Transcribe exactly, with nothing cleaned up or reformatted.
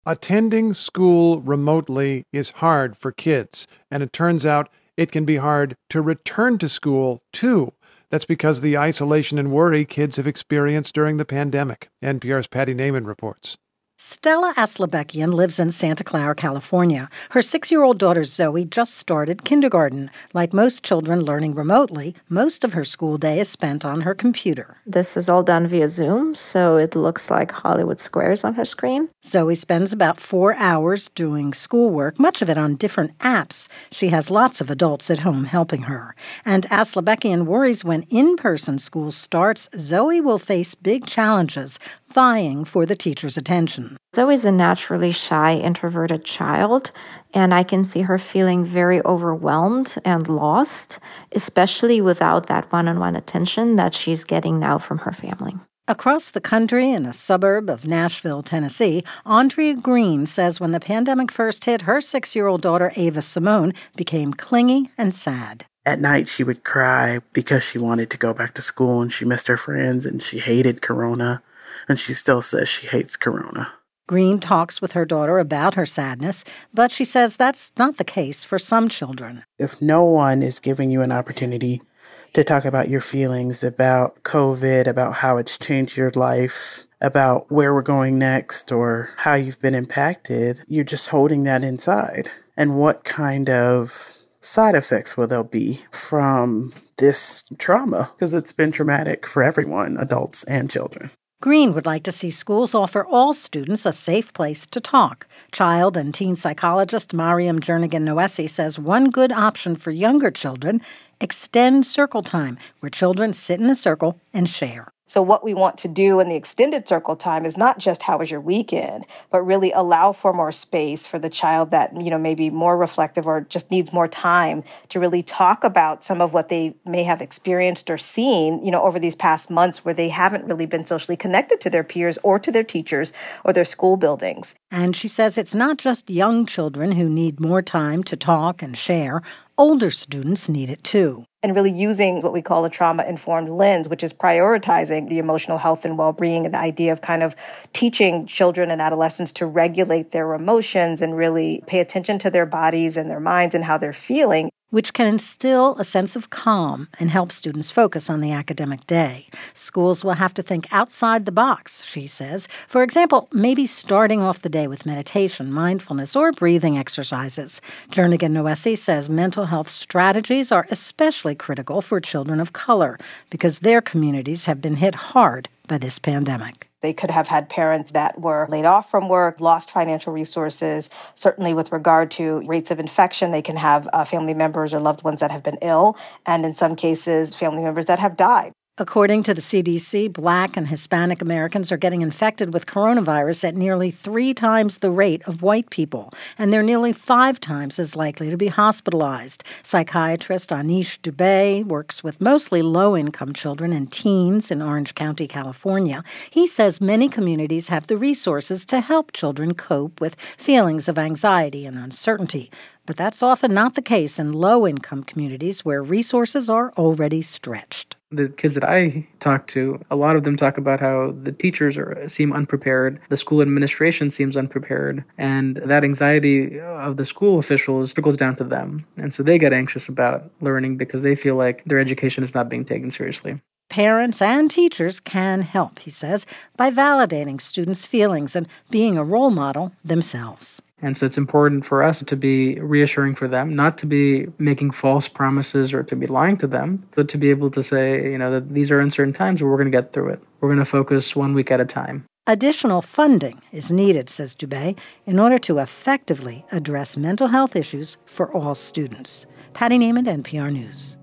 Attending school remotely is hard for kids, and it turns out it can be hard to return to school, too. That's because of the isolation and worry kids have experienced during the pandemic. N P R's Patty Naiman reports. Stella Aslebekian lives in Santa Clara, California. Her six-year-old daughter Zoe just started kindergarten. Like most children learning remotely, most of her school day is spent on her computer. This is all done via Zoom, so it looks like Hollywood squares on her screen. Zoe spends about four hours doing schoolwork, much of it on different apps. She has lots of adults at home helping her. And Aslebekian worries when in-person school starts, Zoe will face big challenges, vying for the teacher's attention. Zoe's a naturally shy, introverted child, and I can see her feeling very overwhelmed and lost, especially without that one-on-one attention that she's getting now from her family. Across the country, in a suburb of Nashville, Tennessee, Andrea Green says when the pandemic first hit, her six-year-old daughter, Ava Simone, became clingy and sad. At night, she would cry because she wanted to go back to school and she missed her friends and she hated Corona. And she still says she hates Corona. Green talks with her daughter about her sadness, but she says that's not the case for some children. If no one is giving you an opportunity to talk about your feelings about COVID, about how it's changed your life, about where we're going next, or how you've been impacted, you're just holding that inside. And what kind of side effects will there be from this trauma? Because it's been traumatic for everyone, adults and children. Green would like to see schools offer all students a safe place to talk. Child and teen psychologist Mariam Jernigan-Noesi says one good option for younger children, extend circle time, where children sit in a circle and share. So what we want to do in the extended circle time is not just how was your weekend, but really allow for more space for the child that, you know, may be more reflective or just needs more time to really talk about some of what they may have experienced or seen, you know, over these past months where they haven't really been socially connected to their peers or to their teachers or their school buildings. And she says it's not just young children who need more time to talk and share. Older students need it too. And really using what we call a trauma-informed lens, which is prioritizing the emotional health and well-being and the idea of kind of teaching children and adolescents to regulate their emotions and really pay attention to their bodies and their minds and how they're feeling, which can instill a sense of calm and help students focus on the academic day. Schools will have to think outside the box, she says. For example, maybe starting off the day with meditation, mindfulness, or breathing exercises. Jernigan-Noesi says mental health strategies are especially critical for children of color because their communities have been hit hard by this pandemic. They could have had parents that were laid off from work, lost financial resources. Certainly with regard to rates of infection, they can have uh, family members or loved ones that have been ill, and in some cases, family members that have died. According to the C D C, Black and Hispanic Americans are getting infected with coronavirus at nearly three times the rate of white people, and they're nearly five times as likely to be hospitalized. Psychiatrist Anish Dubey works with mostly low-income children and teens in Orange County, California. He says many communities have the resources to help children cope with feelings of anxiety and uncertainty. But that's often not the case in low-income communities where resources are already stretched. The kids that I talk to, a lot of them talk about how the teachers are, seem unprepared, the school administration seems unprepared, and that anxiety of the school officials trickles down to them. And so they get anxious about learning because they feel like their education is not being taken seriously. Parents and teachers can help, he says, by validating students' feelings and being a role model themselves. And so it's important for us to be reassuring for them, not to be making false promises or to be lying to them, but to be able to say, you know, that these are uncertain times, but we're going to get through it. We're going to focus one week at a time. Additional funding is needed, says Dubey, in order to effectively address mental health issues for all students. Patty Naiman, N P R News.